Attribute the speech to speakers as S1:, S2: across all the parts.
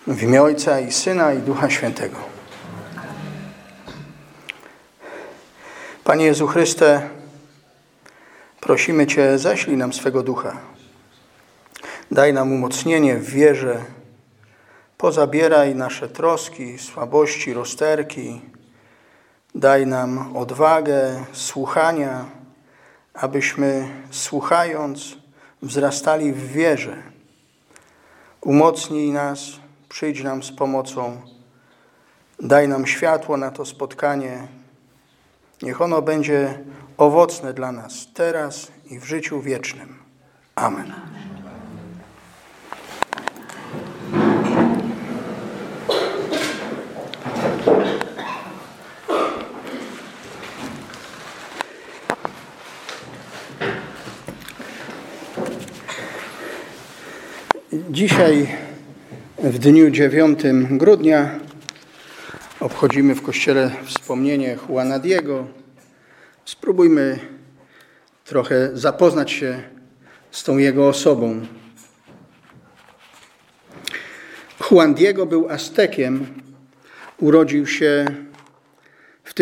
S1: W imię Ojca i Syna i Ducha Świętego. Panie Jezu Chryste, prosimy Cię, ześlij nam swego Ducha. Daj nam umocnienie w wierze. Pozabieraj nasze troski, słabości, rozterki. Daj nam odwagę słuchania, abyśmy słuchając wzrastali w wierze. Umocnij nas, przyjdź nam z pomocą. Daj nam światło na to spotkanie. Niech ono będzie owocne dla nas teraz i w życiu wiecznym. Amen. Dzisiaj, w dniu 9 grudnia, obchodzimy w kościele wspomnienie Juana Diego. Spróbujmy trochę zapoznać się z tą jego osobą. Juan Diego był Aztekiem. Urodził się w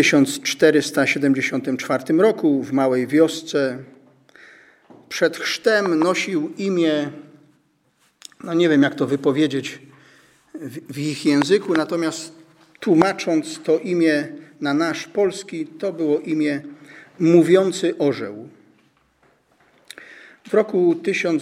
S1: 1474 roku w małej wiosce. Przed chrztem nosił imię, nie wiem jak to wypowiedzieć w ich języku, natomiast tłumacząc to imię na nasz polski, to było imię Mówiący Orzeł. W roku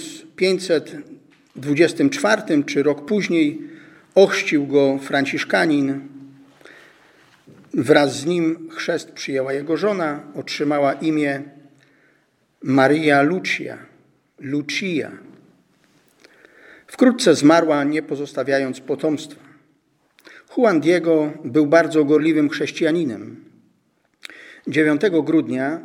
S1: 1524, czy rok później, ochrzcił go franciszkanin. Wraz z nim chrzest przyjęła jego żona, otrzymała imię Maria Lucia. Wkrótce zmarła, nie pozostawiając potomstwa. Juan Diego był bardzo gorliwym chrześcijaninem. 9 grudnia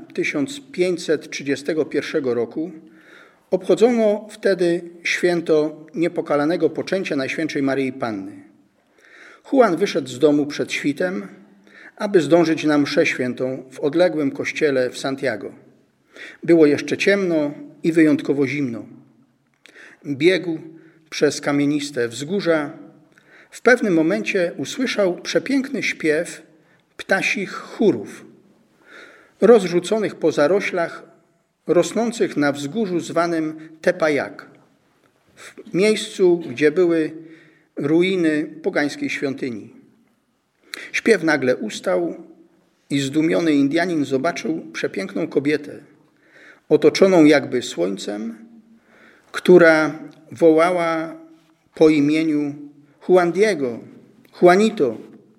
S1: 1531 roku obchodzono wtedy święto niepokalanego poczęcia Najświętszej Maryi Panny. Juan wyszedł z domu przed świtem, aby zdążyć na mszę świętą w odległym kościele w Santiago. Było jeszcze ciemno i wyjątkowo zimno. Biegł przez kamieniste wzgórza. W pewnym momencie usłyszał przepiękny śpiew ptasich chórów, rozrzuconych po zaroślach rosnących na wzgórzu zwanym Tepayac, w miejscu, gdzie były ruiny pogańskiej świątyni. Śpiew nagle ustał i zdumiony Indianin zobaczył przepiękną kobietę, otoczoną jakby słońcem, która wołała po imieniu Juan Diego, Juanito.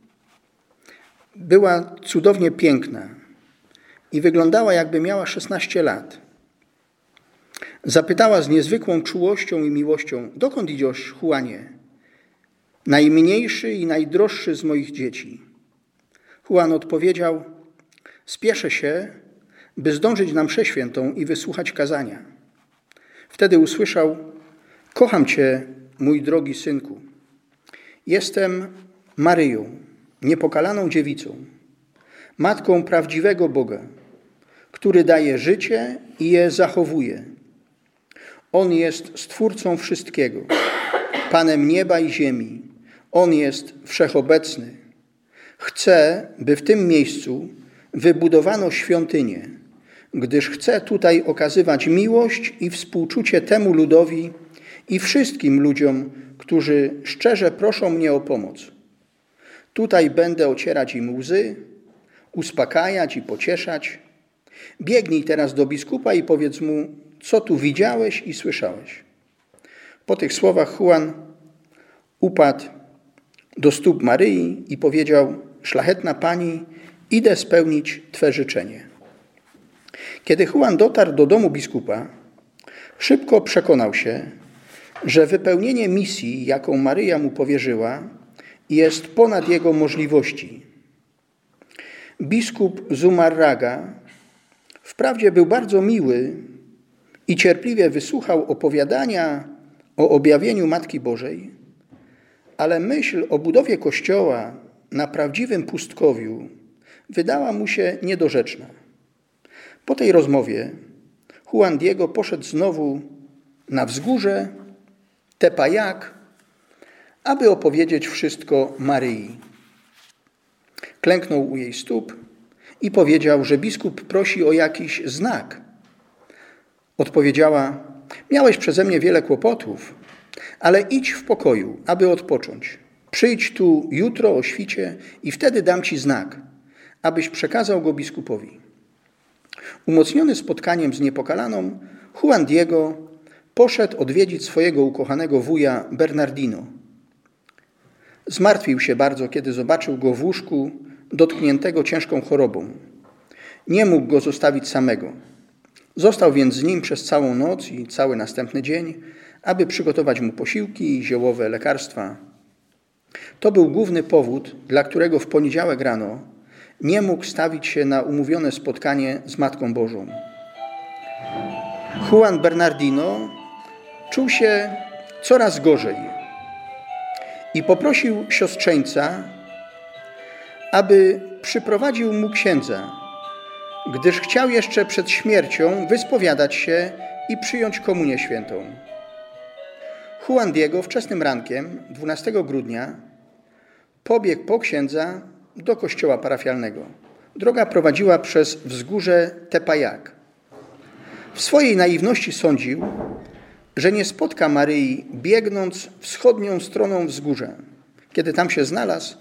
S1: Była cudownie piękna i wyglądała, jakby miała 16 lat. Zapytała z niezwykłą czułością i miłością: dokąd idziesz, Juanie? Najmniejszy i najdroższy z moich dzieci. Juan odpowiedział: spieszę się, by zdążyć na mszę świętą i wysłuchać kazania. Wtedy usłyszał: kocham Cię, mój drogi synku. Jestem Maryją, niepokalaną dziewicą, matką prawdziwego Boga, który daje życie i je zachowuje. On jest Stwórcą wszystkiego, Panem nieba i ziemi. On jest wszechobecny. Chcę, by w tym miejscu wybudowano świątynię, gdyż chcę tutaj okazywać miłość i współczucie temu ludowi i wszystkim ludziom, którzy szczerze proszą mnie o pomoc. Tutaj będę ocierać im łzy, uspokajać i pocieszać. Biegnij teraz do biskupa i powiedz mu, co tu widziałeś i słyszałeś. Po tych słowach Juan upadł do stóp Maryi i powiedział: szlachetna Pani, idę spełnić Twe życzenie. Kiedy Juan dotarł do domu biskupa, szybko przekonał się, że wypełnienie misji, jaką Maryja mu powierzyła, jest ponad jego możliwości. Biskup Zumárraga wprawdzie był bardzo miły i cierpliwie wysłuchał opowiadania o objawieniu Matki Bożej, ale myśl o budowie kościoła na prawdziwym pustkowiu wydała mu się niedorzeczna. Po tej rozmowie Juan Diego poszedł znowu na wzgórze Tepayac, aby opowiedzieć wszystko Maryi. Klęknął u jej stóp i powiedział, że biskup prosi o jakiś znak. Odpowiedziała: miałeś przeze mnie wiele kłopotów, ale idź w pokoju, aby odpocząć. Przyjdź tu jutro o świcie i wtedy dam ci znak, abyś przekazał go biskupowi. Umocniony spotkaniem z Niepokalaną, Juan Diego poszedł odwiedzić swojego ukochanego wuja Bernardino. Zmartwił się bardzo, kiedy zobaczył go w łóżku dotkniętego ciężką chorobą. Nie mógł go zostawić samego. Został więc z nim przez całą noc i cały następny dzień, aby przygotować mu posiłki i ziołowe lekarstwa. To był główny powód, dla którego w poniedziałek rano nie mógł stawić się na umówione spotkanie z Matką Bożą. Juan Bernardino czuł się coraz gorzej i poprosił siostrzeńca, aby przyprowadził mu księdza, gdyż chciał jeszcze przed śmiercią wyspowiadać się i przyjąć komunię świętą. Juan Diego wczesnym rankiem 12 grudnia pobiegł po księdza do kościoła parafialnego. Droga prowadziła przez wzgórze Tepayac. W swojej naiwności sądził, że nie spotka Maryi biegnąc wschodnią stroną wzgórza. Kiedy tam się znalazł,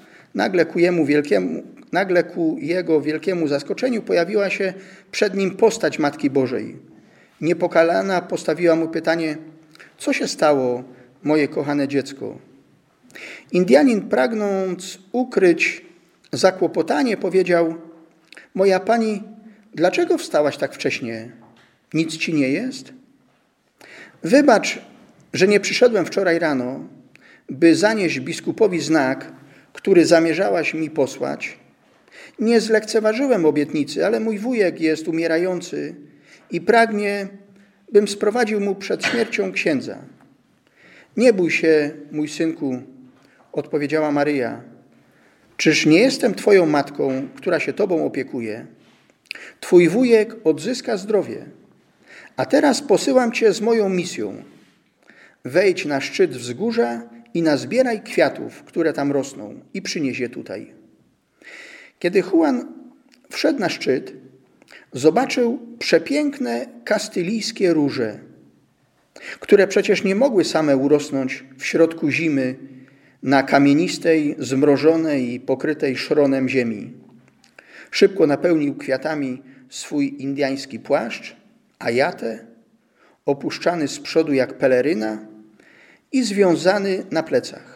S1: nagle ku jego wielkiemu zaskoczeniu pojawiła się przed nim postać Matki Bożej. Niepokalana postawiła mu pytanie: co się stało, moje kochane dziecko? Indianin, pragnąc ukryć zakłopotanie, powiedział: moja pani, dlaczego wstałaś tak wcześnie? Nic ci nie jest? Wybacz, że nie przyszedłem wczoraj rano, by zanieść biskupowi znak, który zamierzałaś mi posłać. Nie zlekceważyłem obietnicy, ale mój wujek jest umierający i pragnie, bym sprowadził mu przed śmiercią księdza. Nie bój się, mój synku, odpowiedziała Maryja. Czyż nie jestem twoją matką, która się tobą opiekuje? Twój wujek odzyska zdrowie. A teraz posyłam cię z moją misją. Wejdź na szczyt wzgórza i nazbieraj kwiatów, które tam rosną, i przynieś je tutaj. Kiedy Juan wszedł na szczyt, zobaczył przepiękne kastylijskie róże, które przecież nie mogły same urosnąć w środku zimy na kamienistej, zmrożonej i pokrytej szronem ziemi. Szybko napełnił kwiatami swój indyjski płaszcz, ajatę, opuszczany z przodu jak peleryna i związany na plecach.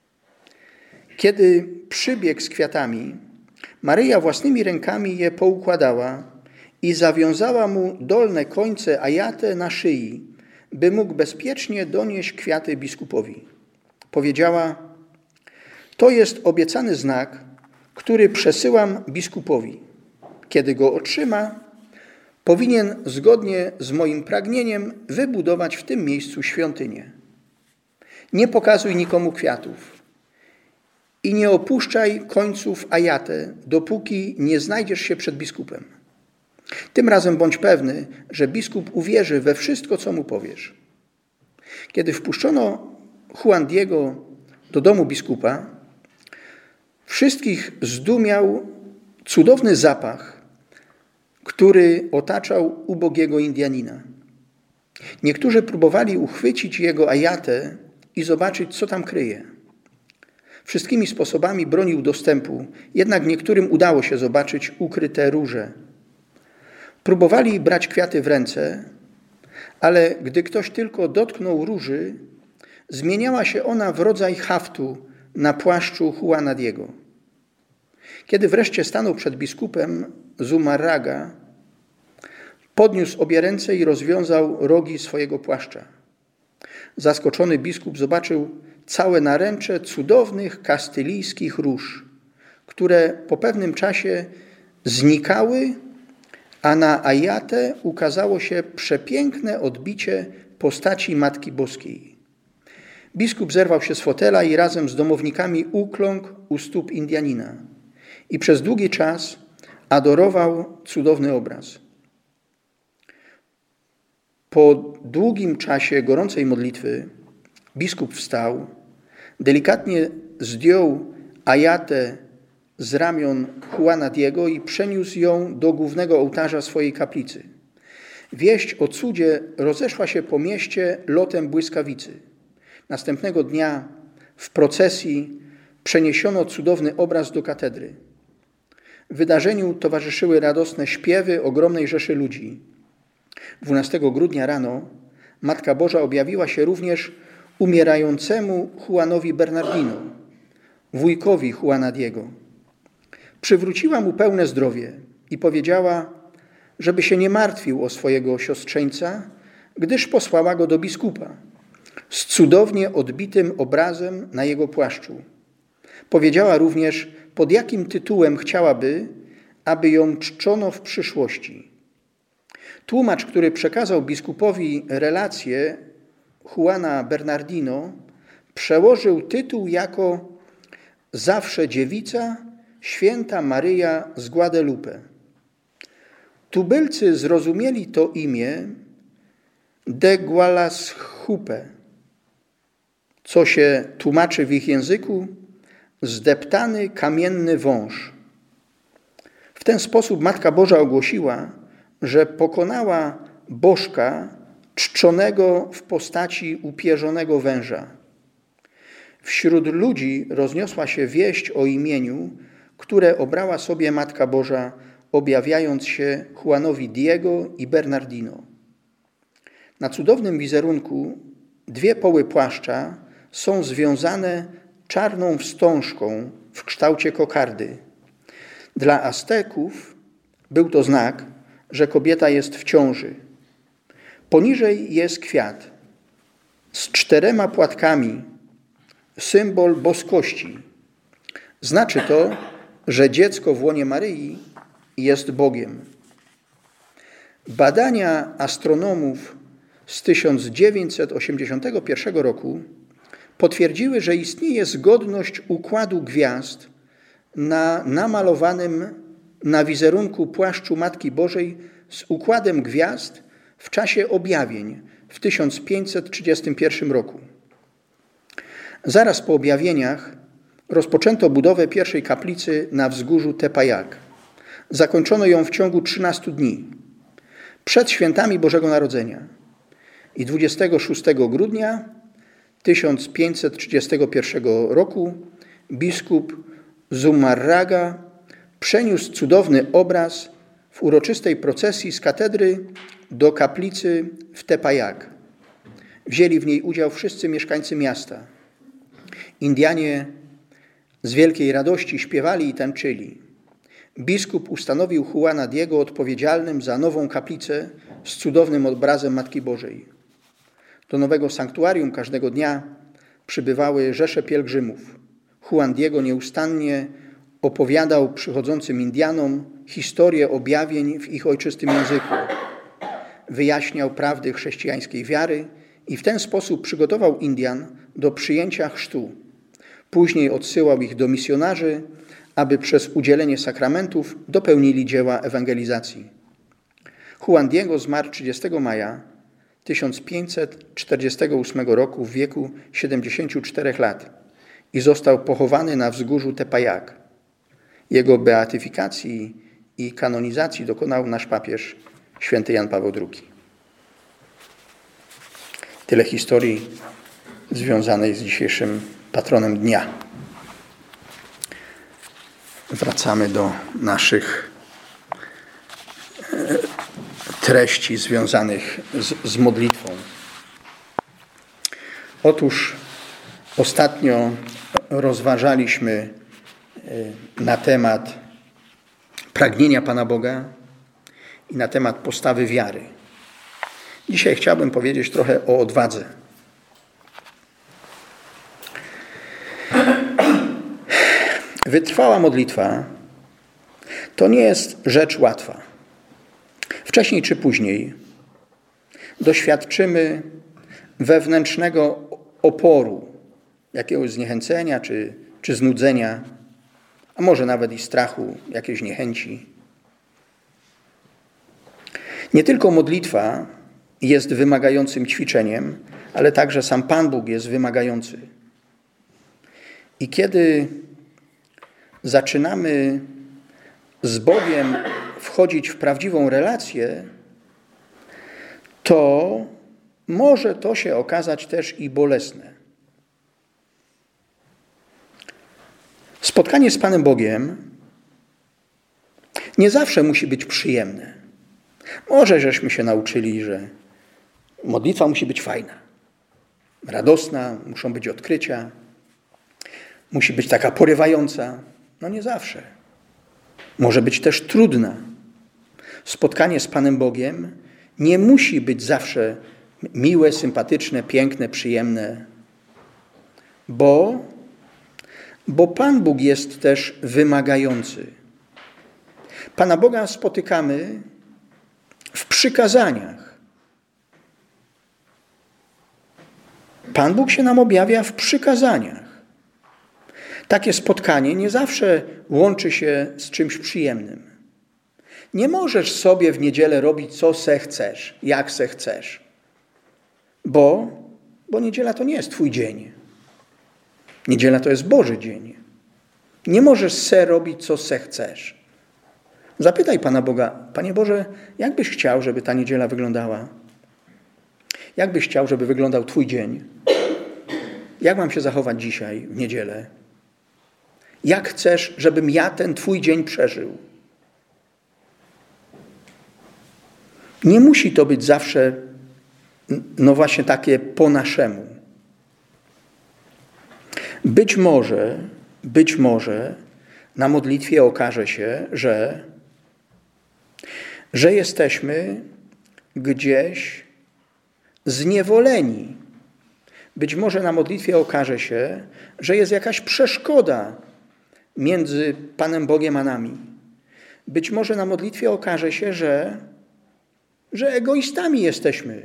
S1: Kiedy przybiegł z kwiatami, Maryja własnymi rękami je poukładała i zawiązała mu dolne końce ajatę na szyi, by mógł bezpiecznie donieść kwiaty biskupowi. Powiedziała: to jest obiecany znak, który przesyłam biskupowi. Kiedy go otrzyma, powinien zgodnie z moim pragnieniem wybudować w tym miejscu świątynię. Nie pokazuj nikomu kwiatów i nie opuszczaj końców ajatę, dopóki nie znajdziesz się przed biskupem. Tym razem bądź pewny, że biskup uwierzy we wszystko, co mu powiesz. Kiedy wpuszczono Juan Diego do domu biskupa, wszystkich zdumiał cudowny zapach, który otaczał ubogiego Indianina. Niektórzy próbowali uchwycić jego ajatę i zobaczyć, co tam kryje. Wszystkimi sposobami bronił dostępu, jednak niektórym udało się zobaczyć ukryte róże. Próbowali brać kwiaty w ręce, ale gdy ktoś tylko dotknął róży, zmieniała się ona w rodzaj haftu na płaszczu Juana Diego. Kiedy wreszcie stanął przed biskupem Zumarraga, podniósł obie ręce i rozwiązał rogi swojego płaszcza. Zaskoczony biskup zobaczył całe naręcze cudownych kastylijskich róż, które po pewnym czasie znikały, a na ajatę ukazało się przepiękne odbicie postaci Matki Boskiej. Biskup zerwał się z fotela i razem z domownikami ukląkł u stóp Indianina i przez długi czas adorował cudowny obraz. Po długim czasie gorącej modlitwy biskup wstał, Delikatnie zdjął Ajatę z ramion Juana Diego i przeniósł ją do głównego ołtarza swojej kaplicy. Wieść o cudzie rozeszła się po mieście lotem błyskawicy. Następnego dnia w procesji przeniesiono cudowny obraz do katedry. Wydarzeniu towarzyszyły radosne śpiewy ogromnej rzeszy ludzi. 12 grudnia rano Matka Boża objawiła się również umierającemu Juanowi Bernardino, wujkowi Juana Diego. Przywróciła mu pełne zdrowie i powiedziała, żeby się nie martwił o swojego siostrzeńca, gdyż posłała go do biskupa z cudownie odbitym obrazem na jego płaszczu. Powiedziała również, pod jakim tytułem chciałaby, aby ją czczono w przyszłości. Tłumacz, który przekazał biskupowi relację Juana Bernardino, przełożył tytuł jako Zawsze dziewica, święta Maryja z Guadalupe. Tubylcy zrozumieli to imię de Guadalupe, co się tłumaczy w ich języku zdeptany kamienny wąż. W ten sposób Matka Boża ogłosiła, że pokonała bożka czczonego w postaci upierzonego węża. Wśród ludzi rozniosła się wieść o imieniu, które obrała sobie Matka Boża, objawiając się Juanowi Diego i Bernardino. Na cudownym wizerunku dwie poły płaszcza są związane czarną wstążką w kształcie kokardy. Dla Azteków był to znak, że kobieta jest w ciąży. Poniżej jest kwiat z 4 płatkami, symbol boskości. Znaczy to, że dziecko w łonie Maryi jest Bogiem. Badania astronomów z 1981 roku potwierdziły, że istnieje zgodność układu gwiazd na namalowanym na wizerunku płaszczu Matki Bożej z układem gwiazd w czasie objawień w 1531 roku. Zaraz po objawieniach rozpoczęto budowę pierwszej kaplicy na wzgórzu Tepayac. Zakończono ją w ciągu 13 dni, przed świętami Bożego Narodzenia. I 26 grudnia 1531 roku biskup Zumárraga przeniósł cudowny obraz w uroczystej procesji z katedry do kaplicy w Tepayac. Wzięli w niej udział wszyscy mieszkańcy miasta. Indianie z wielkiej radości śpiewali i tańczyli. Biskup ustanowił Juana Diego odpowiedzialnym za nową kaplicę z cudownym obrazem Matki Bożej. Do nowego sanktuarium każdego dnia przybywały rzesze pielgrzymów. Juan Diego nieustannie opowiadał przychodzącym Indianom historię objawień w ich ojczystym języku. Wyjaśniał prawdy chrześcijańskiej wiary i w ten sposób przygotował Indian do przyjęcia chrztu. Później odsyłał ich do misjonarzy, aby przez udzielenie sakramentów dopełnili dzieła ewangelizacji. Juan Diego zmarł 30 maja 1548 roku w wieku 74 lat i został pochowany na wzgórzu Tepayac. Jego beatyfikacji i kanonizacji dokonał nasz papież święty Jan Paweł II. Tyle historii związanej z dzisiejszym patronem dnia. Wracamy do naszych treści związanych z modlitwą. Otóż ostatnio rozważaliśmy na temat pragnienia Pana Boga i na temat postawy wiary. Dzisiaj chciałbym powiedzieć trochę o odwadze. Wytrwała modlitwa to nie jest rzecz łatwa. Wcześniej czy później doświadczymy wewnętrznego oporu, jakiegoś zniechęcenia czy znudzenia, a może nawet i strachu, jakiejś niechęci. Nie tylko modlitwa jest wymagającym ćwiczeniem, ale także sam Pan Bóg jest wymagający. I kiedy zaczynamy z Bogiem wchodzić w prawdziwą relację, to może to się okazać też i bolesne. Spotkanie z Panem Bogiem nie zawsze musi być przyjemne. Może żeśmy się nauczyli, że modlitwa musi być fajna, radosna, muszą być odkrycia, musi być taka porywająca. No nie zawsze. Może być też trudna. Spotkanie z Panem Bogiem nie musi być zawsze miłe, sympatyczne, piękne, przyjemne, bo Pan Bóg jest też wymagający. Pana Boga spotykamy w przykazaniach. Pan Bóg się nam objawia w przykazaniach. Takie spotkanie nie zawsze łączy się z czymś przyjemnym. Nie możesz sobie w niedzielę robić, co se chcesz, jak se chcesz. Bo niedziela to nie jest twój dzień. Niedziela to jest Boży dzień. Nie możesz se robić, co se chcesz. Zapytaj Pana Boga: Panie Boże, jak byś chciał, żeby ta niedziela wyglądała? Jak byś chciał, żeby wyglądał twój dzień? Jak mam się zachować dzisiaj, w niedzielę? Jak chcesz, żebym ja ten twój dzień przeżył? Nie musi to być zawsze, no właśnie takie po naszemu. Być może na modlitwie okaże się, że jesteśmy gdzieś zniewoleni. Być może na modlitwie okaże się, że jest jakaś przeszkoda między Panem Bogiem a nami. Być może na modlitwie okaże się, że egoistami jesteśmy.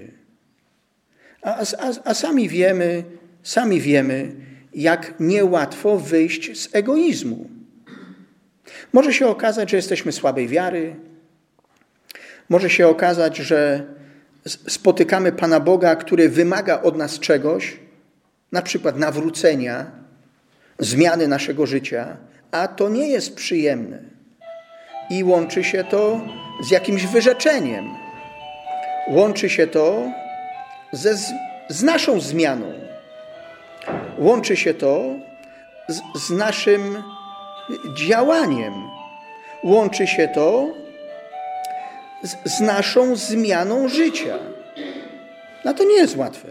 S1: A sami wiemy, jak niełatwo wyjść z egoizmu. Może się okazać, że jesteśmy słabej wiary. Może się okazać, że spotykamy Pana Boga, który wymaga od nas czegoś, na przykład nawrócenia, zmiany naszego życia, a to nie jest przyjemne. I łączy się to z jakimś wyrzeczeniem. Łączy się to z naszą zmianą. Łączy się to z naszym działaniem. Łączy się to z naszą zmianą życia. No to nie jest łatwe.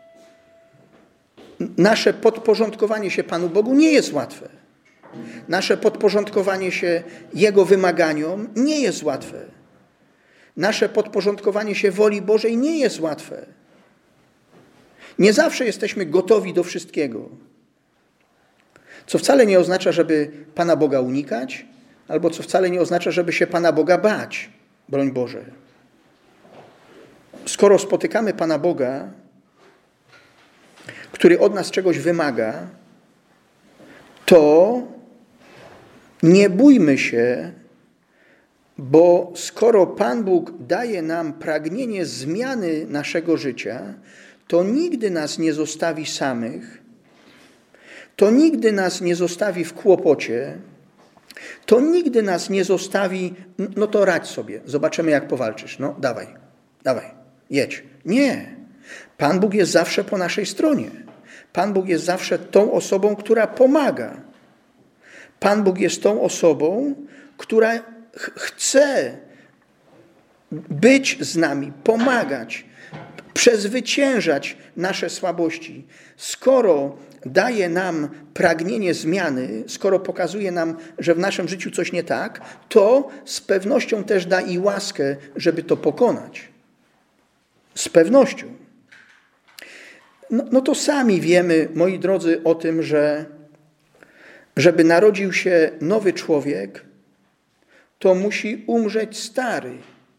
S1: Nasze podporządkowanie się Panu Bogu nie jest łatwe. Nasze podporządkowanie się Jego wymaganiom nie jest łatwe. Nasze podporządkowanie się woli Bożej nie jest łatwe. Nie zawsze jesteśmy gotowi do wszystkiego. Co wcale nie oznacza, żeby Pana Boga unikać, albo co wcale nie oznacza, żeby się Pana Boga bać. Broń Boże. Skoro spotykamy Pana Boga, który od nas czegoś wymaga, to nie bójmy się, bo skoro Pan Bóg daje nam pragnienie zmiany naszego życia, to nigdy nas nie zostawi samych, to nigdy nas nie zostawi w kłopocie, to nigdy nas nie zostawi, no to radź sobie, zobaczymy jak powalczysz, no dawaj, jedź. Nie. Pan Bóg jest zawsze po naszej stronie. Pan Bóg jest zawsze tą osobą, która pomaga. Pan Bóg jest tą osobą, która chce być z nami, pomagać, przezwyciężać nasze słabości. Skoro daje nam pragnienie zmiany, skoro pokazuje nam, że w naszym życiu coś nie tak, to z pewnością też da i łaskę, żeby to pokonać. Z pewnością. No to sami wiemy, moi drodzy, o tym, że żeby narodził się nowy człowiek, to musi umrzeć stary.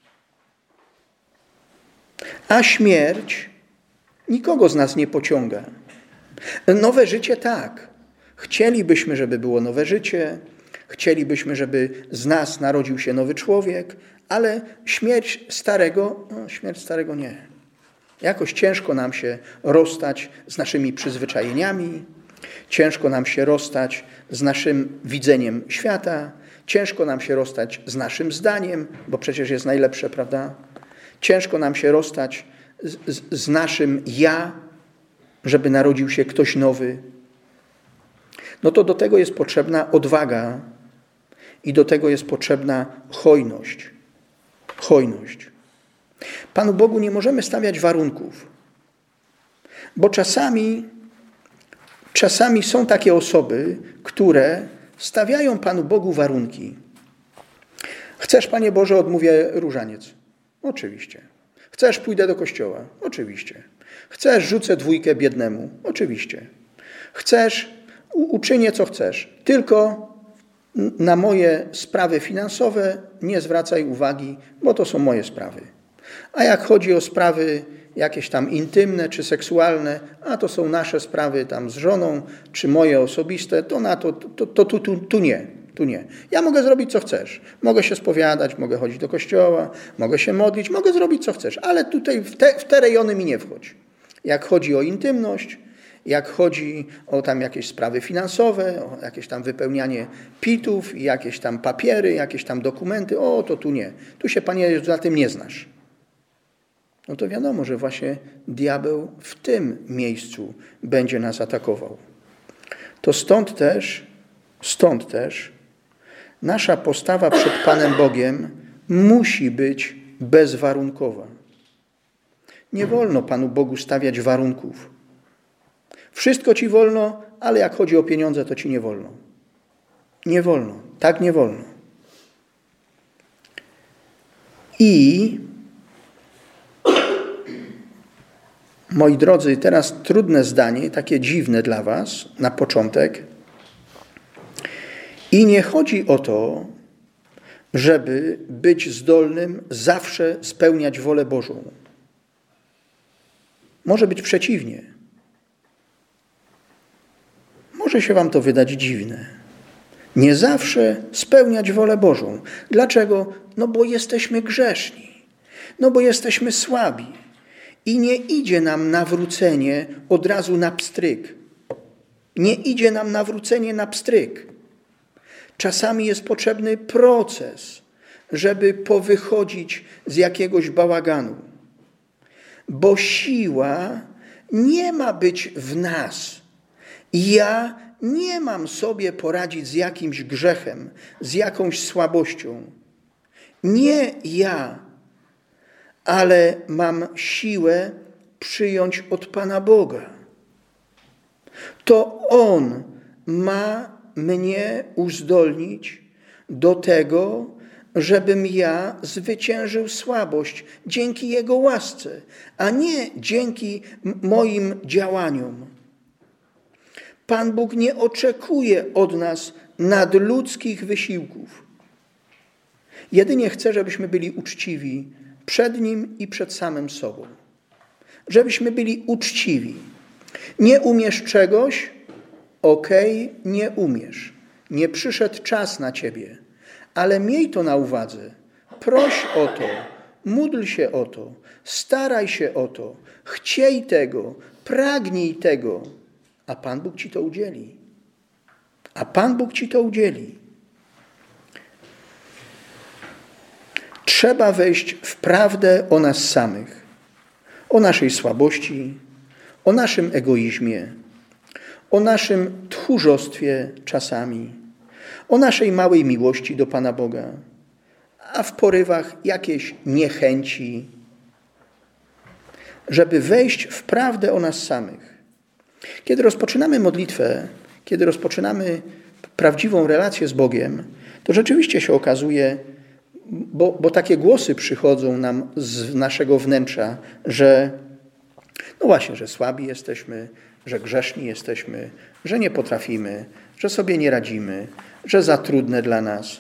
S1: A śmierć nikogo z nas nie pociąga. Nowe życie tak. Chcielibyśmy, żeby było nowe życie. Chcielibyśmy, żeby z nas narodził się nowy człowiek, ale śmierć starego nie. Jakoś ciężko nam się rozstać z naszymi przyzwyczajeniami, Ciężko nam się rozstać z naszym widzeniem świata, ciężko nam się rozstać z naszym zdaniem, bo przecież jest najlepsze, prawda? Ciężko nam się rozstać z naszym ja, żeby narodził się ktoś nowy. No to do tego jest potrzebna odwaga i do tego jest potrzebna hojność. Hojność. Panu Bogu nie możemy stawiać warunków, bo czasami są takie osoby, które stawiają Panu Bogu warunki. Chcesz, Panie Boże, odmówię różaniec? Oczywiście. Chcesz, pójdę do kościoła? Oczywiście. Chcesz, rzucę 2 biednemu? Oczywiście. Chcesz, uczynię co chcesz. Tylko na moje sprawy finansowe nie zwracaj uwagi, bo to są moje sprawy. A jak chodzi o sprawy jakieś tam intymne czy seksualne, a to są nasze sprawy tam z żoną, czy moje osobiste, to na tu nie. Tu nie. Ja mogę zrobić co chcesz. Mogę się spowiadać, mogę chodzić do kościoła, mogę się modlić, mogę zrobić co chcesz, ale tutaj w te rejony mi nie wchodź. Jak chodzi o intymność, jak chodzi o tam jakieś sprawy finansowe, o jakieś tam wypełnianie PIT-ów, jakieś tam papiery, jakieś tam dokumenty, to tu nie. Tu się, Panie, za tym nie znasz. No to wiadomo, że właśnie diabeł w tym miejscu będzie nas atakował. To stąd też nasza postawa przed Panem Bogiem musi być bezwarunkowa. Nie wolno Panu Bogu stawiać warunków. Wszystko Ci wolno, ale jak chodzi o pieniądze, to Ci nie wolno. Nie wolno. Tak nie wolno. I moi drodzy, teraz trudne zdanie, takie dziwne dla Was na początek. I nie chodzi o to, żeby być zdolnym zawsze spełniać wolę Bożą. Może być przeciwnie. Może się Wam to wydać dziwne. Nie zawsze spełniać wolę Bożą. Dlaczego? No bo jesteśmy grzeszni. No bo jesteśmy słabi. I nie idzie nam nawrócenie od razu na pstryk. Nie idzie nam nawrócenie na pstryk. Czasami jest potrzebny proces, żeby powychodzić z jakiegoś bałaganu. Bo siła nie ma być w nas. Ja nie mam sobie poradzić z jakimś grzechem, z jakąś słabością. Nie ja, ale mam siłę przyjąć od Pana Boga. To On ma mnie uzdolnić do tego, żebym ja zwyciężył słabość dzięki Jego łasce, a nie dzięki moim działaniom. Pan Bóg nie oczekuje od nas nadludzkich wysiłków. Jedynie chce, żebyśmy byli uczciwi przed Nim i przed samym sobą. Żebyśmy byli uczciwi. Nie umiesz czegoś? Okej, nie umiesz. Nie przyszedł czas na ciebie. Ale miej to na uwadze. Proś o to. Módl się o to. Staraj się o to. Chciej tego. Pragnij tego. A Pan Bóg ci to udzieli. A Pan Bóg ci to udzieli. Trzeba wejść w prawdę o nas samych. O naszej słabości, o naszym egoizmie, o naszym tchórzostwie czasami, o naszej małej miłości do Pana Boga, a w porywach jakiejś niechęci, żeby wejść w prawdę o nas samych. Kiedy rozpoczynamy modlitwę, kiedy rozpoczynamy prawdziwą relację z Bogiem, to rzeczywiście się okazuje, bo takie głosy przychodzą nam z naszego wnętrza, że no właśnie, że słabi jesteśmy, że grzeszni jesteśmy, że nie potrafimy, że sobie nie radzimy, że za trudne dla nas.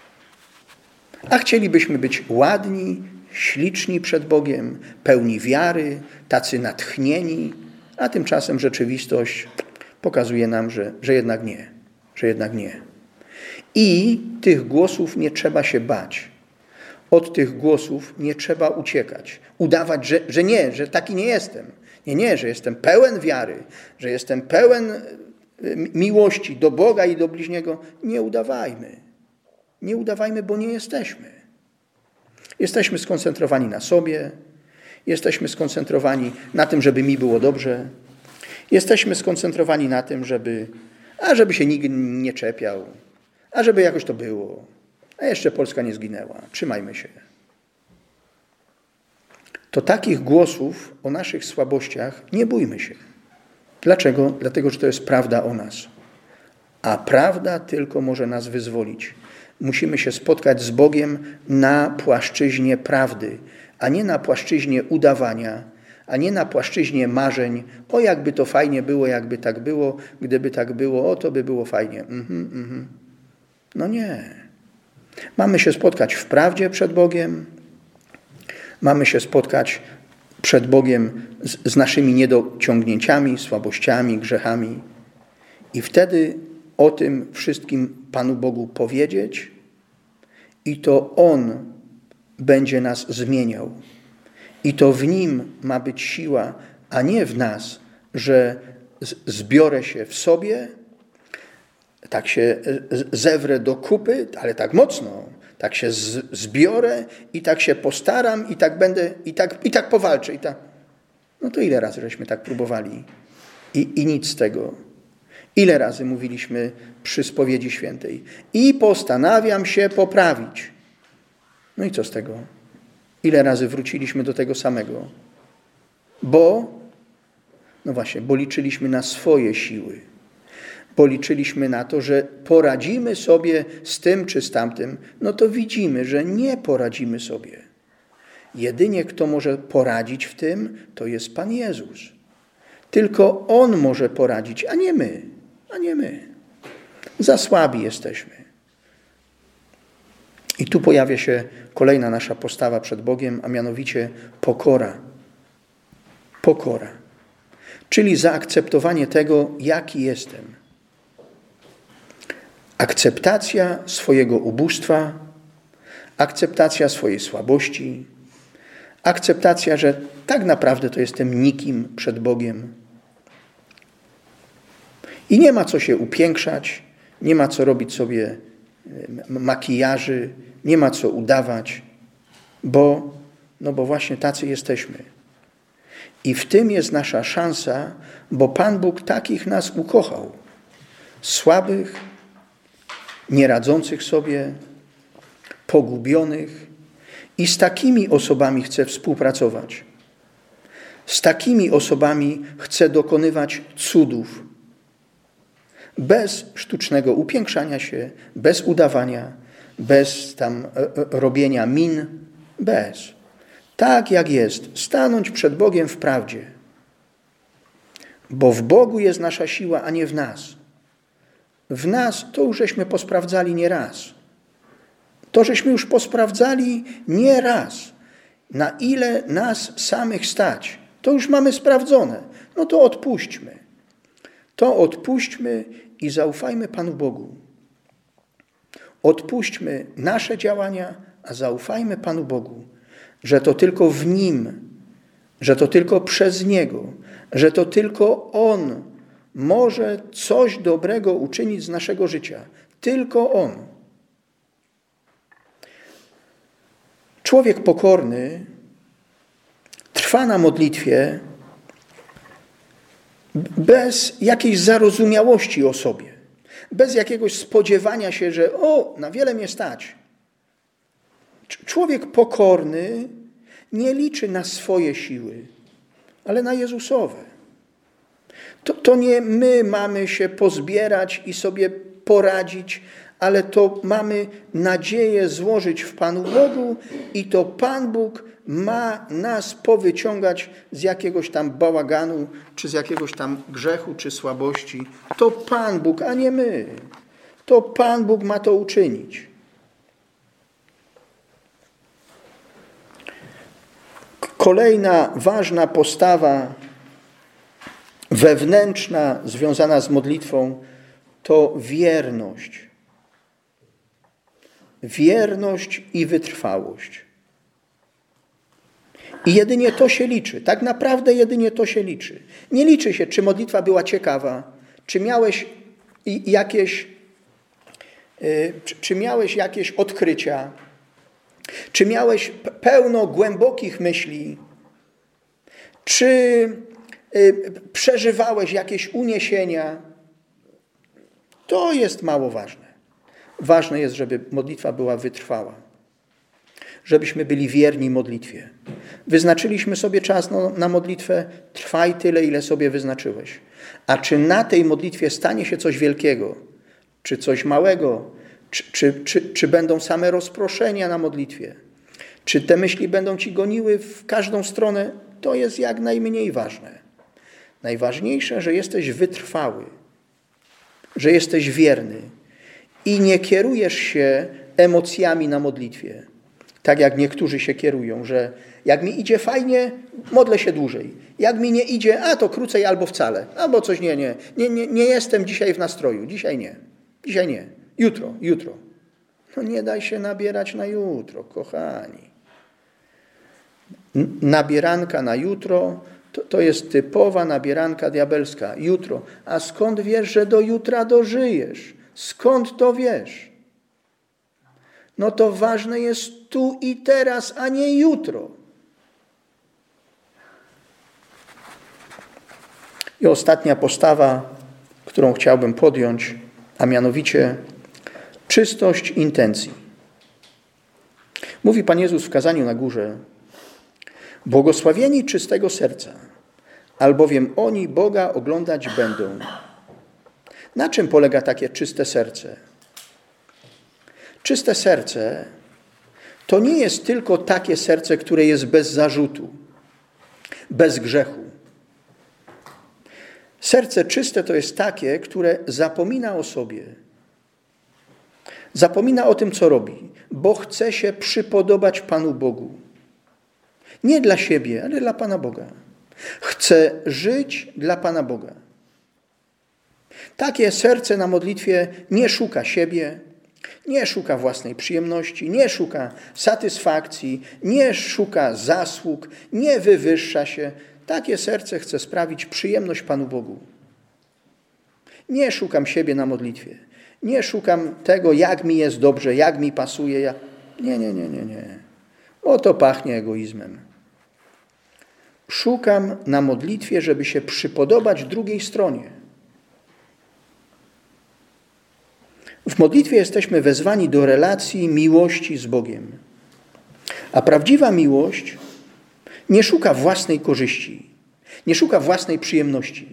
S1: A chcielibyśmy być ładni, śliczni przed Bogiem, pełni wiary, tacy natchnieni, a tymczasem rzeczywistość pokazuje nam, że jednak nie, że jednak nie. I tych głosów nie trzeba się bać. Od tych głosów nie trzeba uciekać. Udawać, że nie, że taki nie jestem. Nie, że jestem pełen wiary, że jestem pełen miłości do Boga i do bliźniego, nie udawajmy. Nie udawajmy, bo nie jesteśmy. Jesteśmy skoncentrowani na sobie, jesteśmy skoncentrowani na tym, żeby mi było dobrze, jesteśmy skoncentrowani na tym, żeby się nikt nie czepiał, żeby jakoś to było, a jeszcze Polska nie zginęła. Trzymajmy się. To takich głosów o naszych słabościach nie bójmy się. Dlaczego? Dlatego, że to jest prawda o nas. A prawda tylko może nas wyzwolić. Musimy się spotkać z Bogiem na płaszczyźnie prawdy, a nie na płaszczyźnie udawania, a nie na płaszczyźnie marzeń. O, jakby to fajnie było, jakby tak było, gdyby tak było, o, to by było fajnie. No nie. Mamy się spotkać w prawdzie przed Bogiem. Mamy się spotkać przed Bogiem z naszymi niedociągnięciami, słabościami, grzechami. I wtedy o tym wszystkim Panu Bogu powiedzieć i to On będzie nas zmieniał. I to w Nim ma być siła, a nie w nas, że zbiorę się w sobie, tak się zewrę do kupy, ale tak mocno, tak się zbiorę i tak się postaram i tak będę, i tak powalczę. No to ile razy żeśmy tak próbowali i nic z tego. Ile razy mówiliśmy przy spowiedzi świętej i postanawiam się poprawić. No i co z tego? Ile razy wróciliśmy do tego samego? Bo liczyliśmy na swoje siły. Bo liczyliśmy na to, że poradzimy sobie z tym czy z tamtym. No to widzimy, że nie poradzimy sobie. Jedynie kto może poradzić w tym, to jest Pan Jezus. Tylko On może poradzić, a nie my. Za słabi jesteśmy. I tu pojawia się kolejna nasza postawa przed Bogiem, a mianowicie pokora. Pokora. Czyli zaakceptowanie tego, jaki jestem. Akceptacja swojego ubóstwa, akceptacja swojej słabości, akceptacja, że tak naprawdę to jestem nikim przed Bogiem. I nie ma co się upiększać, nie ma co robić sobie makijaży, nie ma co udawać, bo właśnie tacy jesteśmy. I w tym jest nasza szansa, bo Pan Bóg takich nas ukochał. Słabych, nieradzących sobie, pogubionych i z takimi osobami chce współpracować. Z takimi osobami chce dokonywać cudów. Bez sztucznego upiększania się, bez udawania, bez tam robienia min, bez. Tak jak jest, stanąć przed Bogiem w prawdzie. Bo w Bogu jest nasza siła, a nie w nas. W nas to już żeśmy posprawdzali nie raz. To żeśmy już posprawdzali nie raz. Na ile nas samych stać. To już mamy sprawdzone. No to odpuśćmy. To odpuśćmy i zaufajmy Panu Bogu. Odpuśćmy nasze działania, a zaufajmy Panu Bogu, że to tylko w Nim, że to tylko przez Niego, że to tylko On może coś dobrego uczynić z naszego życia. Tylko On. Człowiek pokorny trwa na modlitwie bez jakiejś zarozumiałości o sobie, bez jakiegoś spodziewania się, że na wiele mnie stać. Człowiek pokorny nie liczy na swoje siły, ale na Jezusowe. To nie my mamy się pozbierać i sobie poradzić, ale to mamy nadzieję złożyć w Panu Bogu i to Pan Bóg ma nas powyciągać z jakiegoś tam bałaganu, czy z jakiegoś tam grzechu, czy słabości. To Pan Bóg, a nie my. To Pan Bóg ma to uczynić. Kolejna ważna postawa wewnętrzna związana z modlitwą to wierność. Wierność i wytrwałość. I jedynie to się liczy. Tak naprawdę jedynie to się liczy. Nie liczy się, czy modlitwa była ciekawa, Czy miałeś jakieś odkrycia? Czy miałeś pełno głębokich myśli? Czy przeżywałeś jakieś uniesienia? To jest mało ważne. Ważne jest, żeby modlitwa była wytrwała. Żebyśmy byli wierni modlitwie. Wyznaczyliśmy sobie czas na modlitwę, trwaj tyle, ile sobie wyznaczyłeś. A czy na tej modlitwie stanie się coś wielkiego, czy coś małego, czy będą same rozproszenia na modlitwie, czy te myśli będą ci goniły w każdą stronę, to jest jak najmniej ważne. Najważniejsze, że jesteś wytrwały, że jesteś wierny i nie kierujesz się emocjami na modlitwie. Tak jak niektórzy się kierują, że jak mi idzie fajnie, modlę się dłużej. Jak mi nie idzie, to krócej albo wcale. Albo coś nie jestem dzisiaj w nastroju. Dzisiaj nie. Jutro. No nie daj się nabierać na jutro, kochani. Nabieranka na jutro to jest typowa nabieranka diabelska. Jutro. A skąd wiesz, że do jutra dożyjesz? Skąd to wiesz? No to ważne jest tu i teraz, a nie jutro. I ostatnia postawa, którą chciałbym podjąć, a mianowicie czystość intencji. Mówi Pan Jezus w kazaniu na górze: błogosławieni czystego serca, albowiem oni Boga oglądać będą. Na czym polega takie czyste serce? Czyste serce to nie jest tylko takie serce, które jest bez zarzutu, bez grzechu. Serce czyste to jest takie, które zapomina o sobie. Zapomina o tym, co robi, bo chce się przypodobać Panu Bogu. Nie dla siebie, ale dla Pana Boga. Chce żyć dla Pana Boga. Takie serce na modlitwie nie szuka siebie, nie szuka własnej przyjemności, nie szuka satysfakcji, nie szuka zasług, nie wywyższa się. Takie serce chce sprawić przyjemność Panu Bogu. Nie szukam siebie na modlitwie. Nie szukam tego, jak mi jest dobrze, jak mi pasuje. Nie. Bo to pachnie egoizmem. Szukam na modlitwie, żeby się przypodobać drugiej stronie. W modlitwie jesteśmy wezwani do relacji miłości z Bogiem. A prawdziwa miłość nie szuka własnej korzyści, nie szuka własnej przyjemności.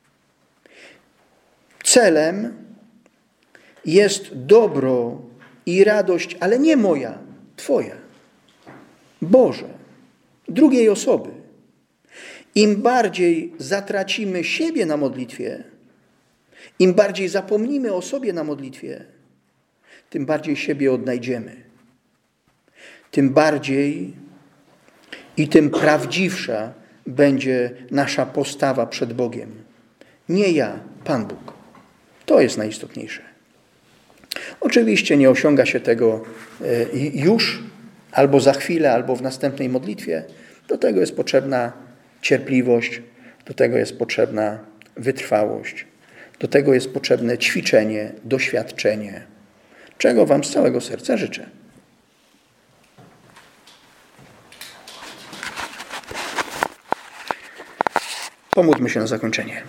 S1: Celem jest dobro i radość, ale nie moja, Twoja, Boże, drugiej osoby. Im bardziej zatracimy siebie na modlitwie, im bardziej zapomnimy o sobie na modlitwie, tym bardziej siebie odnajdziemy. Tym bardziej i tym prawdziwsza będzie nasza postawa przed Bogiem. Nie ja, Pan Bóg. To jest najistotniejsze. Oczywiście nie osiąga się tego już, albo za chwilę, albo w następnej modlitwie. Do tego jest potrzebna cierpliwość, do tego jest potrzebna wytrwałość, do tego jest potrzebne ćwiczenie, doświadczenie, czego Wam z całego serca życzę. Pomódlmy się na zakończenie.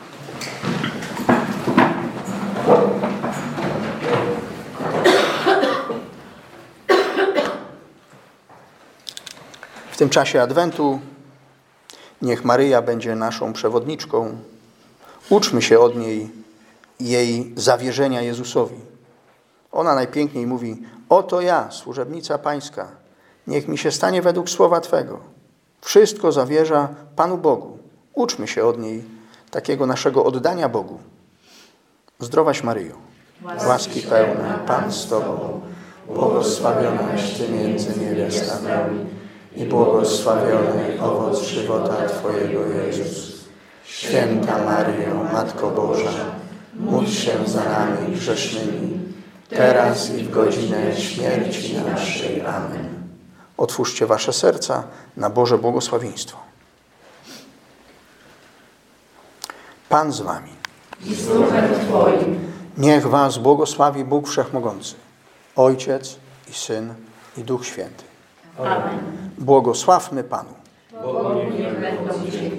S1: W tym czasie Adwentu niech Maryja będzie naszą przewodniczką. Uczmy się od niej jej zawierzenia Jezusowi. Ona najpiękniej mówi: oto ja, służebnica Pańska, niech mi się stanie według słowa Twego. Wszystko zawierza Panu Bogu. Uczmy się od niej takiego naszego oddania Bogu. Zdrowaś Maryjo, łaski pełna, Pan z Tobą, błogosławionaś Ty między niewiastami i błogosławiony owoc żywota Twojego, Jezus. Święta Maryjo, Matko Boża, módl się za nami grzesznymi, teraz i w godzinę śmierci naszej. Amen. Otwórzcie wasze serca na Boże błogosławieństwo. Pan z wami.
S2: i z duchem Twoim.
S1: Niech was błogosławi Bóg Wszechmogący, Ojciec i Syn i Duch Święty.
S2: Amen.
S1: Błogosławmy Panu.
S2: Bogu niech będą dzieci.